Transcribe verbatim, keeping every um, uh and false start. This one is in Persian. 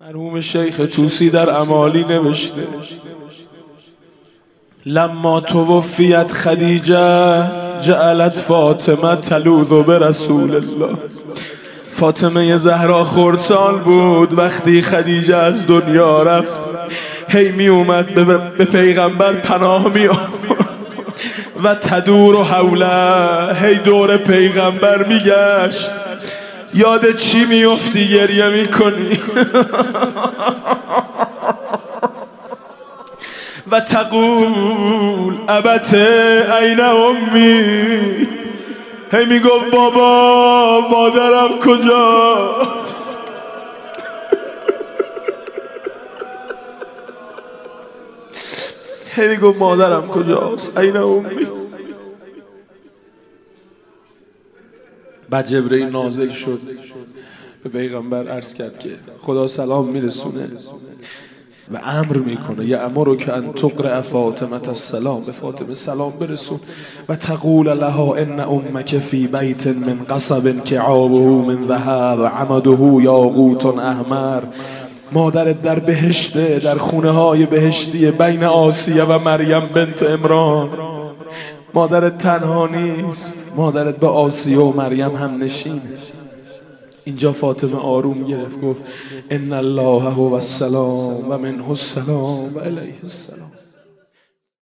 مرحوم شیخ طوسی در امالی نوشته لما توفیت خدیجه جعلت فاطمه تلوذ برسول الله. فاطمه زهرا خردسال بود وقتی خدیجه از دنیا رفت، هی می اومد به پیغمبر پناه می آورد و تدور و حوله، هی دور پیغمبر می گشت. یاد چی می افتی گریه می کنی؟ و تقول ابت این امی، هی می گفت بابا مادرم کجاست؟ هی می گفت مادرم کجاست؟ این امی. بعد جبرئیل نازل شد به پیغمبر عرض کرد که خدا سلام میرسونه و امر میکنه یأمرک که ان تقرأ فاطمه السلام، به فاطمه سلام برسون و تقول لها ان امک فی بیت من قصب کعابه من ذهب عمده یاقوت احمر. مادرت در بهشته، در خونه های بهشتی بین آسیه و مریم بنت عمران. مادرت تنها نیست، مادرت با آسیه و مریم هم نشینه. اینجا فاطمه آروم گرفت گفت ان الله هو السلام و منه السلام و الیه السلام.